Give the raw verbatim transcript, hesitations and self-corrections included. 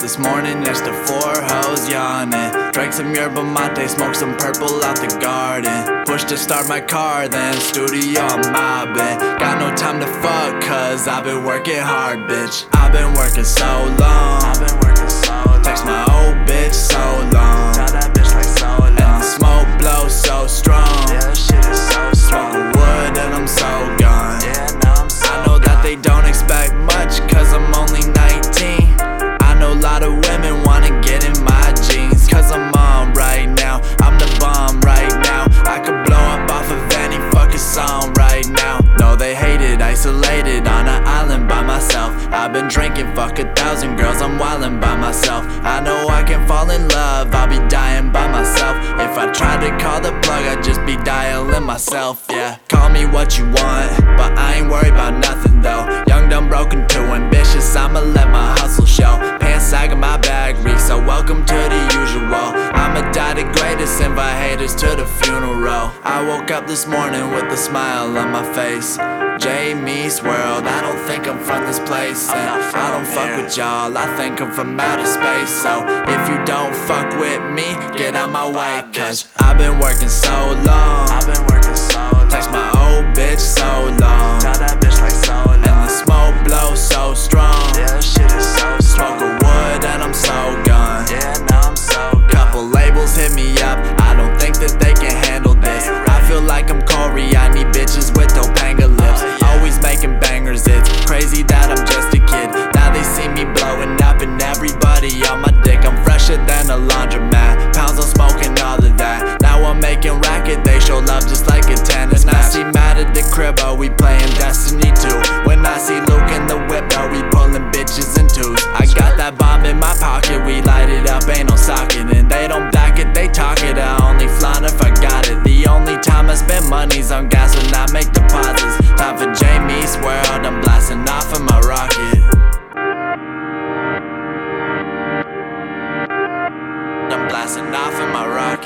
this morning next to four hoes yawning. Drank some yerba mate, smoked some purple out the garden. Pushed to start my car, then studio I'm mobbing. Got no time to fuck, cause I've been working hard, bitch. I've been working so long. I've been working so long. Text my old bitch so long. Tell that bitch like so long. And the smoke blows so strong. Yeah, that shit is so strong. Smoke wood and I'm so gone. Yeah, now I'm so I know gone. That they don't expect much, cause I'm only nineteen. I know a lot of women wanna get in my jeans, cause I'm on right now. I'm the bomb right now. I could blow up off of any fucking song right now. No, they hate it, isolated on an island by myself. I've been drinking, fuck a thousand girls, I'm wildin' by myself. I know I can fall in love, I'll be dying by myself. If I tried to call the plug, I'd just be dialing myself, yeah. Call me what you want, but I ain't worried about nothing though. Young, dumb, broken, too ambitious, I'ma let my hustle show. Pants sagging, my bag reek, so welcome to the usual. I'ma die the greatest, invite haters to the funeral. I woke up this morning with a smile on my face. Jamie's world, I don't think I'm from this place, and I don't fuck with y'all, I think I'm from outer space. So if you don't fuck with me, get out my way, cause I've been working so long. I've been working so long. Text my old bitch so long. Tell that bitch like so long. And the smoke blows so strong. Yeah, that shit is so strong. Smoke a wood and I'm so gone. Yeah, now I'm so gone. Couple labels hit me up, I don't think that they can handle this. I feel like I'm Corey, I need bitches with Topanga lips. Always making bangers, it's crazy that I'm just a kid. Now they see me blowing up and everybody on my dick. I'm fresher than a laundromat, pounds on smoking all of that. Now I'm making racket, they show love just like a tennis match. I see Matt at the crib, oh we playing Destiny two. When I see Luke in the whip, oh we pulling bitches in twos. I got that bomb in my pocket, we light it up, ain't no socket. And they don't back it, they talk it, I only flaunt if I got it. The only time I spend money's on gas when I make deposits. Time for Jamie's world, I'm blasting off of my rocket. I'm blasting off in my rocket.